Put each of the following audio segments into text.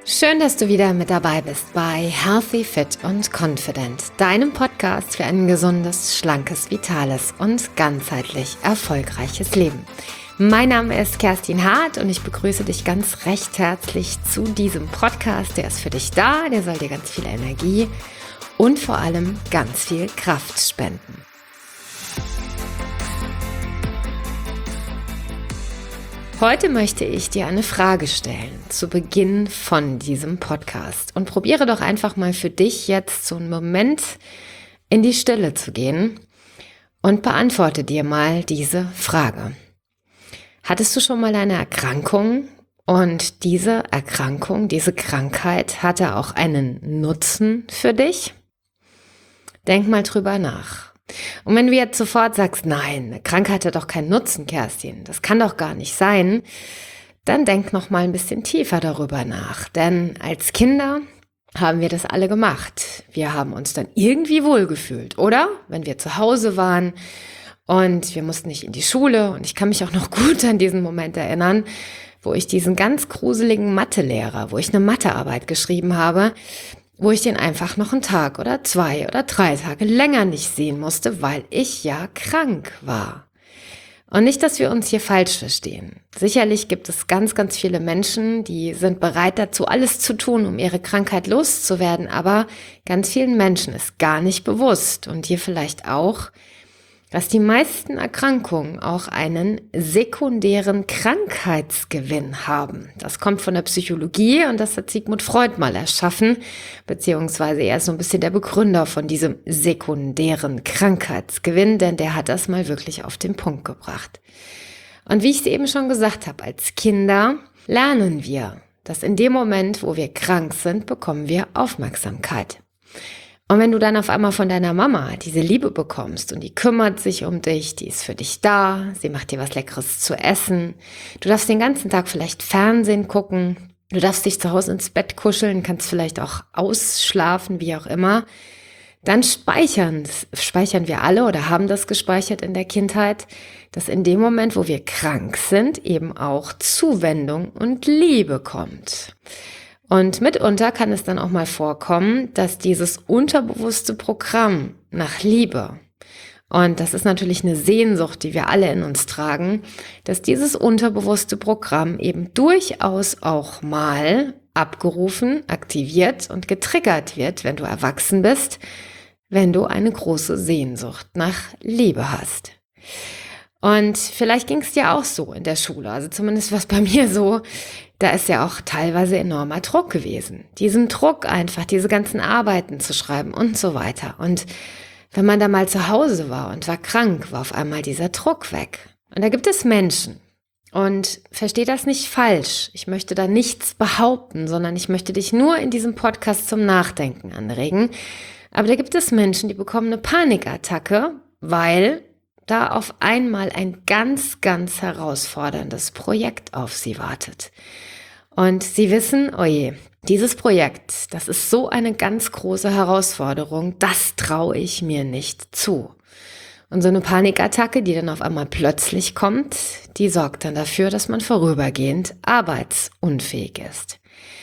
Schön, dass du wieder mit dabei bist bei Healthy, Fit und Confident, deinem Podcast für ein gesundes, schlankes, vitales und ganzheitlich erfolgreiches Leben. Mein Name ist Kerstin Hart und ich begrüße dich ganz recht herzlich zu diesem Podcast. Der ist für dich da, der soll dir ganz viel Energie und vor allem ganz viel Kraft spenden. Heute möchte ich dir eine Frage stellen zu Beginn von diesem Podcast und probiere doch einfach mal für dich jetzt so einen Moment in die Stille zu gehen und beantworte dir mal diese Frage. Hattest du schon mal eine Erkrankung und diese Erkrankung, diese Krankheit hatte auch einen Nutzen für dich? Denk mal drüber nach. Und wenn du jetzt sofort sagst, nein, eine Krankheit hat doch keinen Nutzen, Kerstin, das kann doch gar nicht sein, dann denk noch mal ein bisschen tiefer darüber nach. Denn als Kinder haben wir das alle gemacht. Wir haben uns dann irgendwie wohlgefühlt, oder? Wenn wir zu Hause waren und wir mussten nicht in die Schule. Und ich kann mich auch noch gut an diesen Moment erinnern, wo ich diesen ganz gruseligen Mathelehrer, wo ich eine Mathearbeit geschrieben habe, wo ich den einfach noch einen Tag oder 2 oder 3 Tage länger nicht sehen musste, weil ich ja krank war. Und nicht, dass wir uns hier falsch verstehen. Sicherlich gibt es ganz, ganz viele Menschen, die sind bereit dazu, alles zu tun, um ihre Krankheit loszuwerden, aber ganz vielen Menschen ist gar nicht bewusst und dir vielleicht auch, dass die meisten Erkrankungen auch einen sekundären Krankheitsgewinn haben. Das kommt von der Psychologie und das hat Sigmund Freud mal erschaffen, beziehungsweise er ist so ein bisschen der Begründer von diesem sekundären Krankheitsgewinn, denn der hat das mal wirklich auf den Punkt gebracht. Und wie ich es eben schon gesagt habe, als Kinder lernen wir, dass in dem Moment, wo wir krank sind, bekommen wir Aufmerksamkeit. Und wenn du dann auf einmal von deiner Mama diese Liebe bekommst und die kümmert sich um dich, die ist für dich da, sie macht dir was Leckeres zu essen, du darfst den ganzen Tag vielleicht Fernsehen gucken, du darfst dich zu Hause ins Bett kuscheln, kannst vielleicht auch ausschlafen, wie auch immer, dann speichern wir alle oder haben das gespeichert in der Kindheit, dass in dem Moment, wo wir krank sind, eben auch Zuwendung und Liebe kommt. Und mitunter kann es dann auch mal vorkommen, dass dieses unterbewusste Programm nach Liebe, und das ist natürlich eine Sehnsucht, die wir alle in uns tragen, dass dieses unterbewusste Programm eben durchaus auch mal abgerufen, aktiviert und getriggert wird, wenn du erwachsen bist, wenn du eine große Sehnsucht nach Liebe hast. Und vielleicht ging es dir auch so in der Schule, also zumindest war es bei mir so, da ist ja auch teilweise enormer Druck gewesen. Diesen Druck einfach, diese ganzen Arbeiten zu schreiben und so weiter. Und wenn man da mal zu Hause war und war krank, war auf einmal dieser Druck weg. Und da gibt es Menschen. Und versteh das nicht falsch. Ich möchte da nichts behaupten, sondern ich möchte dich nur in diesem Podcast zum Nachdenken anregen. Aber da gibt es Menschen, die bekommen eine Panikattacke, weil da auf einmal ein ganz, ganz herausforderndes Projekt auf sie wartet. Und sie wissen, oje, dieses Projekt, das ist so eine ganz große Herausforderung, das traue ich mir nicht zu. Und so eine Panikattacke, die dann auf einmal plötzlich kommt, die sorgt dann dafür, dass man vorübergehend arbeitsunfähig ist.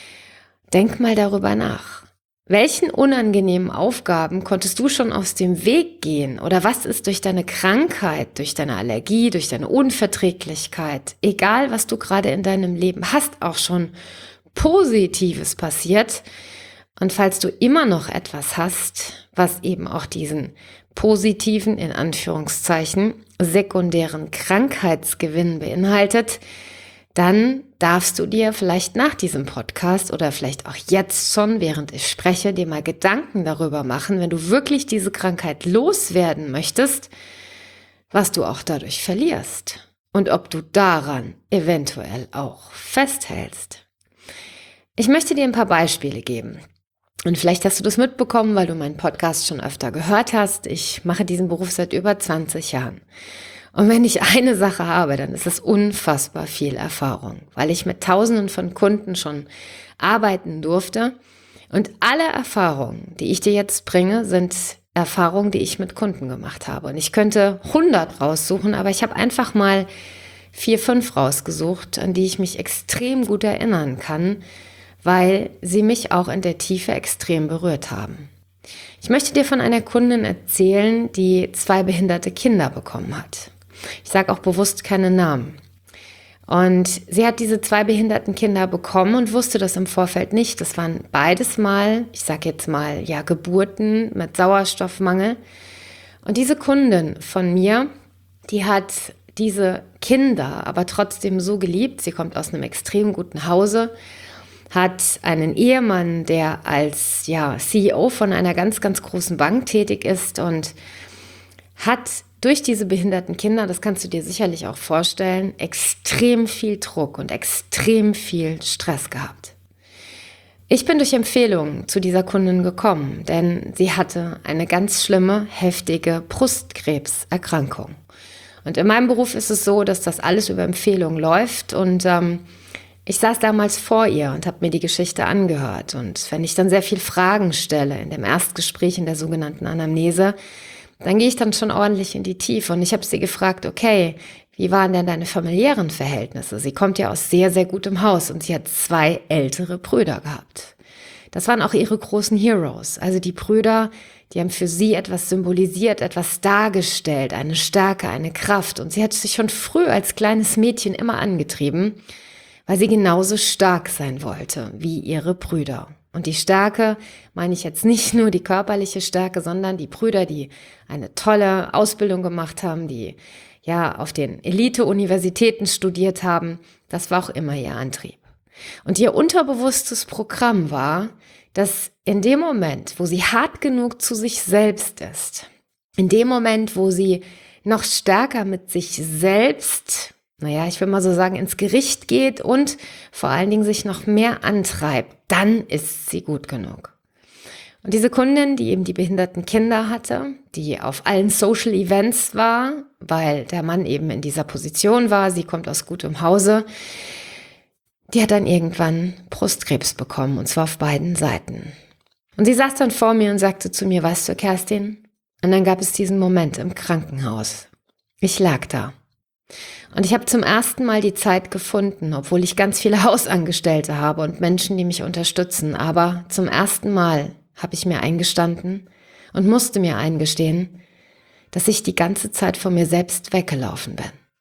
Denk mal darüber nach. Welchen unangenehmen Aufgaben konntest du schon aus dem Weg gehen? Oder was ist durch deine Krankheit, durch deine Allergie, durch deine Unverträglichkeit, egal was du gerade in deinem Leben hast, auch schon Positives passiert? Und falls du immer noch etwas hast, was eben auch diesen positiven, in Anführungszeichen, sekundären Krankheitsgewinn beinhaltet, dann darfst du dir vielleicht nach diesem Podcast oder vielleicht auch jetzt schon, während ich spreche, dir mal Gedanken darüber machen, wenn du wirklich diese Krankheit loswerden möchtest, was du auch dadurch verlierst und ob du daran eventuell auch festhältst. Ich möchte dir ein paar Beispiele geben. Und vielleicht hast du das mitbekommen, weil du meinen Podcast schon öfter gehört hast. Ich mache diesen Beruf seit über 20 Jahren. Und wenn ich eine Sache habe, dann ist es unfassbar viel Erfahrung, weil ich mit Tausenden von Kunden schon arbeiten durfte. Und alle Erfahrungen, die ich dir jetzt bringe, sind Erfahrungen, die ich mit Kunden gemacht habe. Und ich könnte 100 raussuchen, aber ich habe einfach mal 4, 5 rausgesucht, an die ich mich extrem gut erinnern kann, weil sie mich auch in der Tiefe extrem berührt haben. Ich möchte dir von einer Kundin erzählen, die 2 behinderte Kinder bekommen hat. Ich sage auch bewusst keine Namen. Und sie hat diese 2 behinderten Kinder bekommen und wusste das im Vorfeld nicht. Das waren beides mal, ich sage jetzt mal, ja, Geburten mit Sauerstoffmangel. Und diese Kundin von mir, die hat diese Kinder aber trotzdem so geliebt. Sie kommt aus einem extrem guten Hause, hat einen Ehemann, der als CEO von einer ganz, ganz großen Bank tätig ist und hat durch diese behinderten Kinder, das kannst du dir sicherlich auch vorstellen, extrem viel Druck und extrem viel Stress gehabt. Ich bin durch Empfehlungen zu dieser Kundin gekommen, denn sie hatte eine ganz schlimme, heftige Brustkrebserkrankung. Und in meinem Beruf ist es so, dass das alles über Empfehlungen läuft und ich saß damals vor ihr und habe mir die Geschichte angehört. Und wenn ich dann sehr viel Fragen stelle in dem Erstgespräch in der sogenannten Anamnese, dann gehe ich dann schon ordentlich in die Tiefe. Und ich habe sie gefragt, okay, wie waren denn deine familiären Verhältnisse? Sie kommt ja aus sehr, sehr gutem Haus und sie hat 2 ältere Brüder gehabt. Das waren auch ihre großen Heroes. Also die Brüder, die haben für sie etwas symbolisiert, etwas dargestellt, eine Stärke, eine Kraft. Und sie hat sich schon früh als kleines Mädchen immer angetrieben, weil sie genauso stark sein wollte wie ihre Brüder. Und die Stärke meine ich jetzt nicht nur die körperliche Stärke, sondern die Brüder, die eine tolle Ausbildung gemacht haben, die auf den Elite-Universitäten studiert haben. Das war auch immer ihr Antrieb. Und ihr unterbewusstes Programm war, dass in dem Moment, wo sie hart genug zu sich selbst ist, in dem Moment, wo sie noch stärker mit sich selbst, ich will mal so sagen, ins Gericht geht und vor allen Dingen sich noch mehr antreibt, dann ist sie gut genug. Und diese Kundin, die eben die behinderten Kinder hatte, die auf allen Social Events war, weil der Mann eben in dieser Position war, sie kommt aus gutem Hause, die hat dann irgendwann Brustkrebs bekommen, und zwar auf beiden Seiten. Und sie saß dann vor mir und sagte zu mir, weißt du, Kerstin? Und dann gab es diesen Moment im Krankenhaus. Ich lag da. Und ich habe zum ersten Mal die Zeit gefunden, obwohl ich ganz viele Hausangestellte habe und Menschen, die mich unterstützen. Aber zum ersten Mal habe ich mir eingestanden und musste mir eingestehen, dass ich die ganze Zeit von mir selbst weggelaufen bin.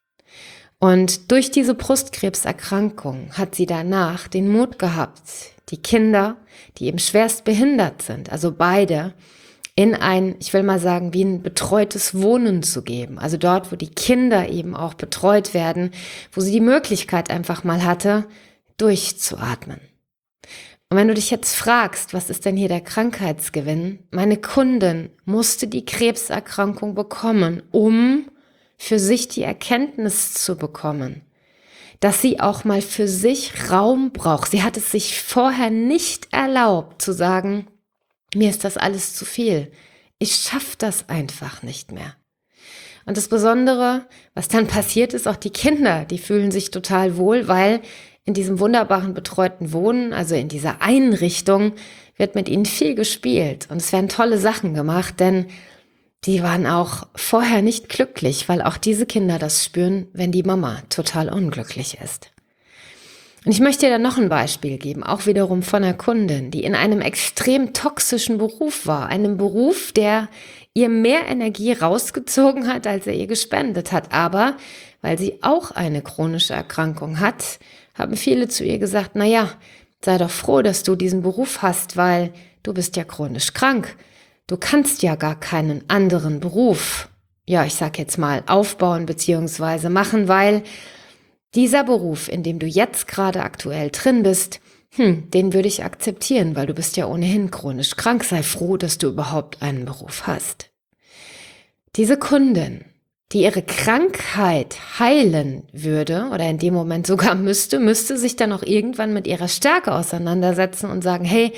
Und durch diese Brustkrebserkrankung hat sie danach den Mut gehabt, die Kinder, die eben schwerst behindert sind, also beide, in ein, ich will mal sagen, wie ein betreutes Wohnen zu geben. Also dort, wo die Kinder eben auch betreut werden, wo sie die Möglichkeit einfach mal hatte, durchzuatmen. Und wenn du dich jetzt fragst, was ist denn hier der Krankheitsgewinn? Meine Kundin musste die Krebserkrankung bekommen, um für sich die Erkenntnis zu bekommen, dass sie auch mal für sich Raum braucht. Sie hat es sich vorher nicht erlaubt zu sagen, mir ist das alles zu viel. Ich schaffe das einfach nicht mehr. Und das Besondere, was dann passiert ist, auch die Kinder, die fühlen sich total wohl, weil in diesem wunderbaren betreuten Wohnen, also in dieser Einrichtung, wird mit ihnen viel gespielt. Und es werden tolle Sachen gemacht, denn die waren auch vorher nicht glücklich, weil auch diese Kinder das spüren, wenn die Mama total unglücklich ist. Und ich möchte dir dann noch ein Beispiel geben, auch wiederum von einer Kundin, die in einem extrem toxischen Beruf war. Einem Beruf, der ihr mehr Energie rausgezogen hat, als er ihr gespendet hat. Aber weil sie auch eine chronische Erkrankung hat, haben viele zu ihr gesagt, sei doch froh, dass du diesen Beruf hast, weil du bist ja chronisch krank. Du kannst ja gar keinen anderen Beruf, ich sag jetzt mal, aufbauen bzw. machen, weil dieser Beruf, in dem du jetzt gerade aktuell drin bist, den würde ich akzeptieren, weil du bist ja ohnehin chronisch krank. Sei froh, dass du überhaupt einen Beruf hast. Diese Kundin, die ihre Krankheit heilen würde oder in dem Moment sogar müsste sich dann auch irgendwann mit ihrer Stärke auseinandersetzen und sagen, hey,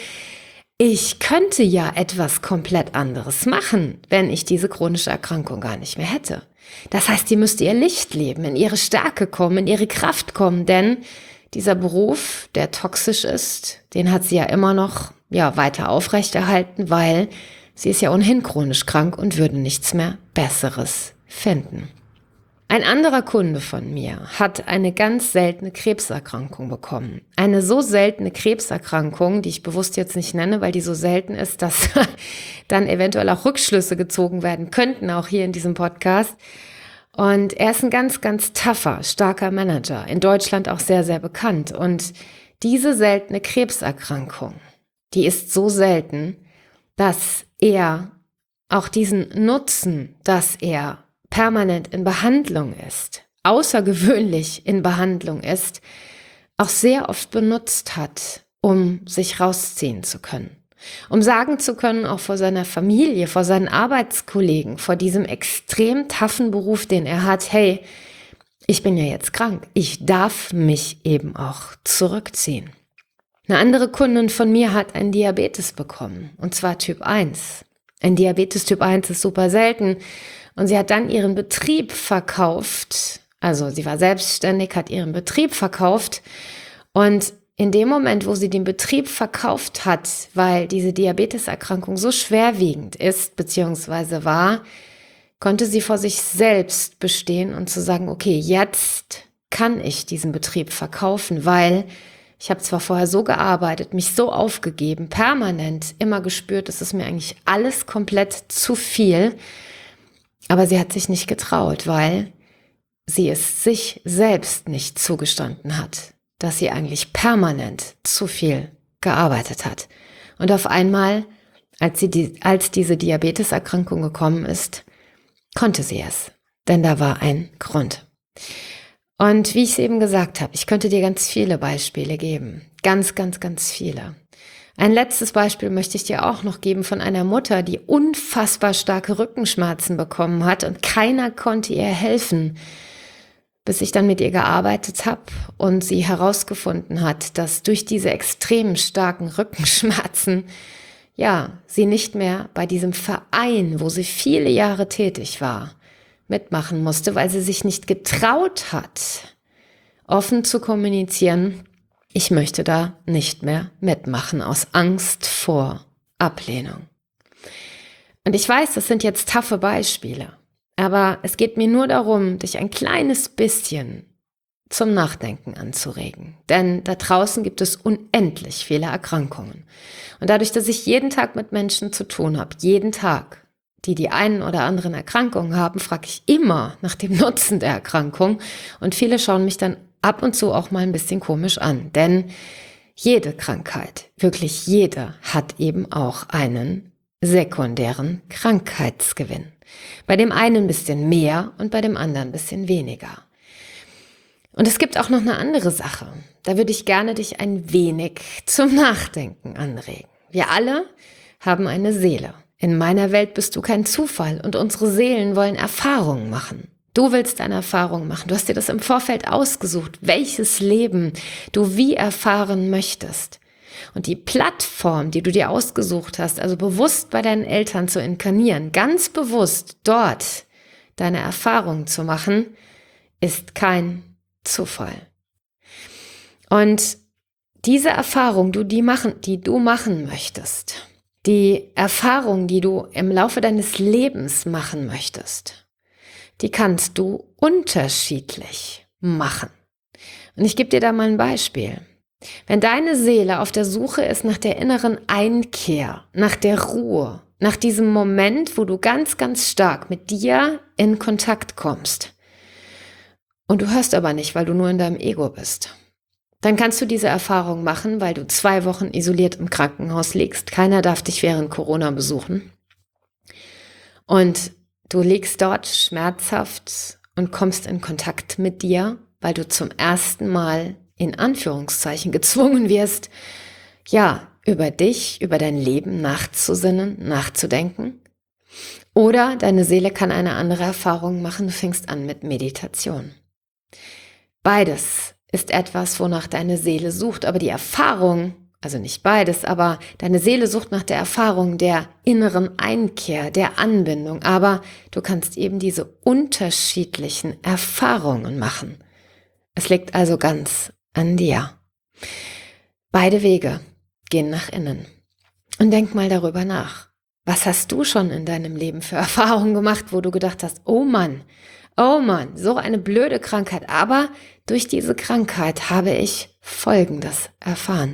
ich könnte ja etwas komplett anderes machen, wenn ich diese chronische Erkrankung gar nicht mehr hätte. Das heißt, sie müsste ihr Licht leben, in ihre Stärke kommen, in ihre Kraft kommen, denn dieser Beruf, der toxisch ist, den hat sie ja immer noch weiter aufrechterhalten, weil sie ist ja ohnehin chronisch krank und würde nichts mehr Besseres finden. Ein anderer Kunde von mir hat eine ganz seltene Krebserkrankung bekommen. Eine so seltene Krebserkrankung, die ich bewusst jetzt nicht nenne, weil die so selten ist, dass dann eventuell auch Rückschlüsse gezogen werden könnten, auch hier in diesem Podcast. Und er ist ein ganz, ganz tougher, starker Manager, in Deutschland auch sehr, sehr bekannt. Und diese seltene Krebserkrankung, die ist so selten, dass er auch diesen Nutzen, dass er permanent in Behandlung ist, außergewöhnlich in Behandlung ist, auch sehr oft benutzt hat, um sich rausziehen zu können. Um sagen zu können, auch vor seiner Familie, vor seinen Arbeitskollegen, vor diesem extrem taffen Beruf, den er hat, hey, ich bin ja jetzt krank, ich darf mich eben auch zurückziehen. Eine andere Kundin von mir hat einen Diabetes bekommen, und zwar Typ 1. Ein Diabetes Typ 1 ist super selten und sie hat dann ihren Betrieb verkauft, also sie war selbstständig, hat ihren Betrieb verkauft und in dem Moment, wo sie den Betrieb verkauft hat, weil diese Diabeteserkrankung so schwerwiegend ist, beziehungsweise war, konnte sie vor sich selbst bestehen und zu sagen, okay, jetzt kann ich diesen Betrieb verkaufen, weil ich habe zwar vorher so gearbeitet, mich so aufgegeben, permanent immer gespürt, es ist mir eigentlich alles komplett zu viel, aber sie hat sich nicht getraut, weil sie es sich selbst nicht zugestanden hat, dass sie eigentlich permanent zu viel gearbeitet hat. Und auf einmal, als diese Diabeteserkrankung gekommen ist, konnte sie es, denn da war ein Grund. Und wie ich es eben gesagt habe, ich könnte dir ganz viele Beispiele geben. Ganz, ganz, ganz viele. Ein letztes Beispiel möchte ich dir auch noch geben von einer Mutter, die unfassbar starke Rückenschmerzen bekommen hat und keiner konnte ihr helfen, bis ich dann mit ihr gearbeitet habe und sie herausgefunden hat, dass durch diese extrem starken Rückenschmerzen, ja, sie nicht mehr bei diesem Verein, wo sie viele Jahre tätig war, mitmachen musste, weil sie sich nicht getraut hat, offen zu kommunizieren, ich möchte da nicht mehr mitmachen, aus Angst vor Ablehnung. Und ich weiß, das sind jetzt taffe Beispiele, aber es geht mir nur darum, dich ein kleines bisschen zum Nachdenken anzuregen. Denn da draußen gibt es unendlich viele Erkrankungen. Und dadurch, dass ich jeden Tag mit Menschen zu tun habe, jeden Tag, die einen oder anderen Erkrankungen haben, frage ich immer nach dem Nutzen der Erkrankung. Und viele schauen mich dann ab und zu auch mal ein bisschen komisch an. Denn jede Krankheit, wirklich jede, hat eben auch einen sekundären Krankheitsgewinn. Bei dem einen ein bisschen mehr und bei dem anderen ein bisschen weniger. Und es gibt auch noch eine andere Sache. Da würde ich gerne dich ein wenig zum Nachdenken anregen. Wir alle haben eine Seele. In meiner Welt bist du kein Zufall und unsere Seelen wollen Erfahrungen machen. Du willst eine Erfahrung machen. Du hast dir das im Vorfeld ausgesucht, welches Leben du wie erfahren möchtest. Und die Plattform, die du dir ausgesucht hast, also bewusst bei deinen Eltern zu inkarnieren, ganz bewusst dort deine Erfahrung zu machen, ist kein Zufall. Und diese Erfahrung, die du machen möchtest, die Erfahrung, die du im Laufe deines Lebens machen möchtest, die kannst du unterschiedlich machen. Und ich gebe dir da mal ein Beispiel. Wenn deine Seele auf der Suche ist nach der inneren Einkehr, nach der Ruhe, nach diesem Moment, wo du ganz, ganz stark mit dir in Kontakt kommst, und du hörst aber nicht, weil du nur in deinem Ego bist, dann kannst du diese Erfahrung machen, weil du 2 Wochen isoliert im Krankenhaus liegst. Keiner darf dich während Corona besuchen. Und du liegst dort schmerzhaft und kommst in Kontakt mit dir, weil du zum ersten Mal in Anführungszeichen gezwungen wirst, ja, über dich, über dein Leben nachzusinnen, nachzudenken. Oder deine Seele kann eine andere Erfahrung machen, du fängst an mit Meditation. Beides ist etwas, wonach deine Seele sucht, aber die Erfahrung, also nicht beides, aber deine Seele sucht nach der Erfahrung der inneren Einkehr, der Anbindung, aber du kannst eben diese unterschiedlichen Erfahrungen machen. Es liegt also ganz an dir. Beide Wege gehen nach innen. Und denk mal darüber nach. Was hast du schon in deinem Leben für Erfahrungen gemacht, wo du gedacht hast, oh Mann, oh Mann, so eine blöde Krankheit. Aber durch diese Krankheit habe ich Folgendes erfahren.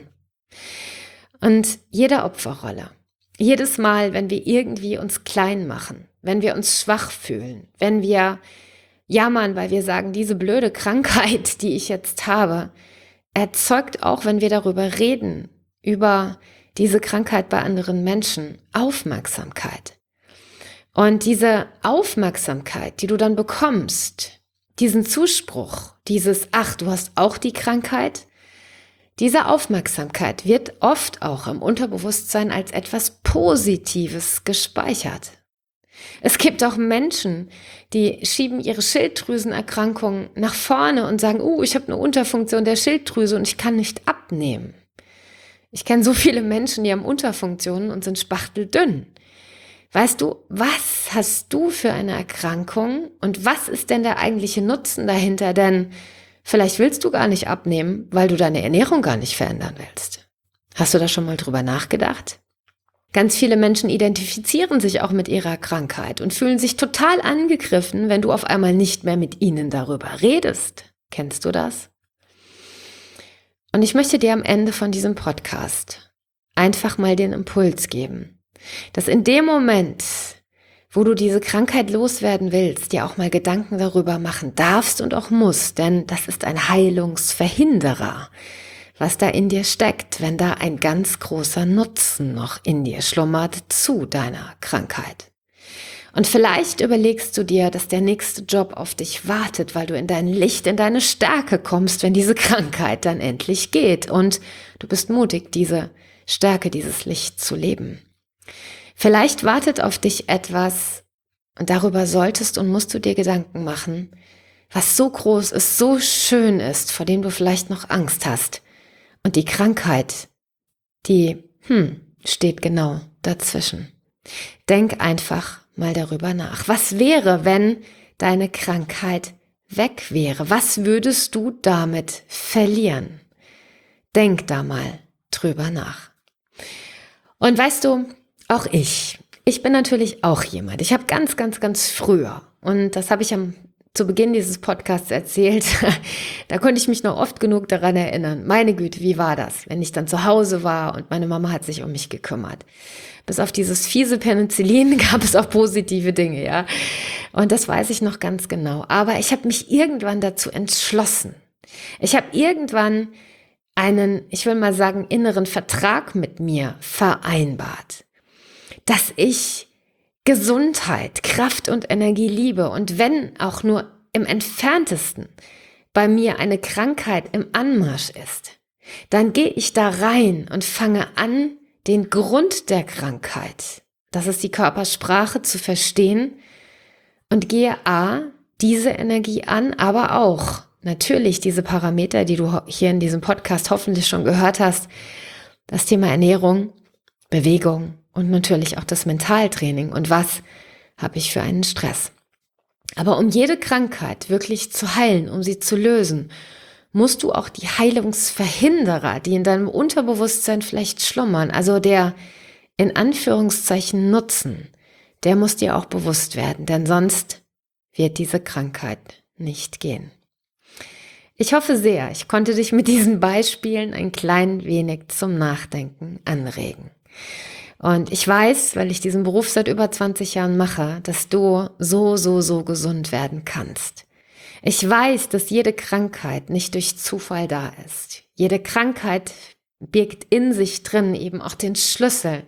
Und jede Opferrolle, jedes Mal, wenn wir irgendwie uns klein machen, wenn wir uns schwach fühlen, wenn wir jammern, weil wir sagen, diese blöde Krankheit, die ich jetzt habe, erzeugt auch, wenn wir darüber reden, über diese Krankheit bei anderen Menschen, Aufmerksamkeit. Und diese Aufmerksamkeit, die du dann bekommst, diesen Zuspruch, dieses, ach, du hast auch die Krankheit, diese Aufmerksamkeit wird oft auch im Unterbewusstsein als etwas Positives gespeichert. Es gibt auch Menschen, die schieben ihre Schilddrüsenerkrankung nach vorne und sagen, ich habe eine Unterfunktion der Schilddrüse und ich kann nicht abnehmen. Ich kenne so viele Menschen, die haben Unterfunktionen und sind spachteldünn. Weißt du, was hast du für eine Erkrankung und was ist denn der eigentliche Nutzen dahinter? Denn vielleicht willst du gar nicht abnehmen, weil du deine Ernährung gar nicht verändern willst. Hast du da schon mal drüber nachgedacht? Ganz viele Menschen identifizieren sich auch mit ihrer Krankheit und fühlen sich total angegriffen, wenn du auf einmal nicht mehr mit ihnen darüber redest. Kennst du das? Und ich möchte dir am Ende von diesem Podcast einfach mal den Impuls geben, dass in dem Moment, wo du diese Krankheit loswerden willst, dir auch mal Gedanken darüber machen darfst und auch musst, denn das ist ein Heilungsverhinderer, was da in dir steckt, wenn da ein ganz großer Nutzen noch in dir schlummert zu deiner Krankheit. Und vielleicht überlegst du dir, dass der nächste Job auf dich wartet, weil du in dein Licht, in deine Stärke kommst, wenn diese Krankheit dann endlich geht und du bist mutig, diese Stärke, dieses Licht zu leben. Vielleicht wartet auf dich etwas und darüber solltest und musst du dir Gedanken machen, was so groß ist, so schön ist, vor dem du vielleicht noch Angst hast. Und die Krankheit, die steht genau dazwischen. Denk einfach mal darüber nach. Was wäre, wenn deine Krankheit weg wäre? Was würdest du damit verlieren? Denk da mal drüber nach. Und weißt du, auch ich bin natürlich auch jemand. Ich habe ganz früher, und das habe ich zu Beginn dieses Podcasts erzählt, da konnte ich mich noch oft genug daran erinnern. Meine Güte, wie war das, wenn ich dann zu Hause war und meine Mama hat sich um mich gekümmert. Bis auf dieses fiese Penicillin gab es auch positive Dinge, ja. Und das weiß ich noch ganz genau. Aber ich habe mich irgendwann dazu entschlossen. Ich habe irgendwann einen, ich will mal sagen, inneren Vertrag mit mir vereinbart, dass ich Gesundheit, Kraft und Energie liebe und wenn auch nur im entferntesten bei mir eine Krankheit im Anmarsch ist, dann gehe ich da rein und fange an, den Grund der Krankheit, das ist die Körpersprache, zu verstehen und gehe diese Energie an, aber auch natürlich diese Parameter, die du hier in diesem Podcast hoffentlich schon gehört hast, das Thema Ernährung, Bewegung, und natürlich auch das Mentaltraining. Und was habe ich für einen Stress? Aber um jede Krankheit wirklich zu heilen, um sie zu lösen, musst du auch die Heilungsverhinderer, die in deinem Unterbewusstsein vielleicht schlummern, also der in Anführungszeichen Nutzen, der muss dir auch bewusst werden, denn sonst wird diese Krankheit nicht gehen. Ich hoffe sehr, ich konnte dich mit diesen Beispielen ein klein wenig zum Nachdenken anregen. Und ich weiß, weil ich diesen Beruf seit über 20 Jahren mache, dass du so gesund werden kannst. Ich weiß, dass jede Krankheit nicht durch Zufall da ist. Jede Krankheit birgt in sich drin eben auch den Schlüssel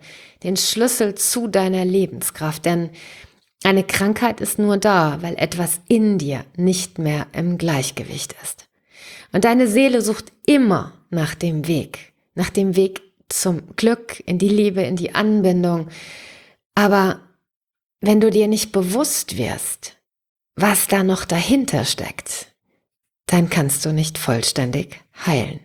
zu deiner Lebenskraft. Denn eine Krankheit ist nur da, weil etwas in dir nicht mehr im Gleichgewicht ist. Und deine Seele sucht immer nach dem Weg zum Glück, in die Liebe, in die Anbindung. Aber wenn du dir nicht bewusst wirst, was da noch dahinter steckt, dann kannst du nicht vollständig heilen.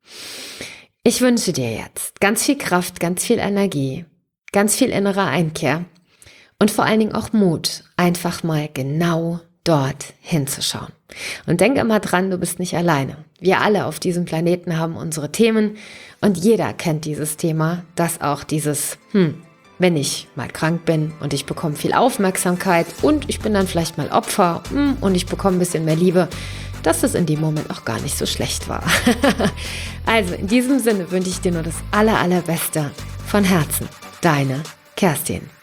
Ich wünsche dir jetzt ganz viel Kraft, ganz viel Energie, ganz viel innere Einkehr und vor allen Dingen auch Mut, einfach mal genau dort hinzuschauen. Und denk immer dran, du bist nicht alleine. Wir alle auf diesem Planeten haben unsere Themen und jeder kennt dieses Thema, das auch dieses wenn ich mal krank bin und ich bekomme viel Aufmerksamkeit und ich bin dann vielleicht mal Opfer und ich bekomme ein bisschen mehr Liebe, dass es in dem Moment auch gar nicht so schlecht war. Also in diesem Sinne wünsche ich dir nur das Allerbeste von Herzen. Deine Kerstin.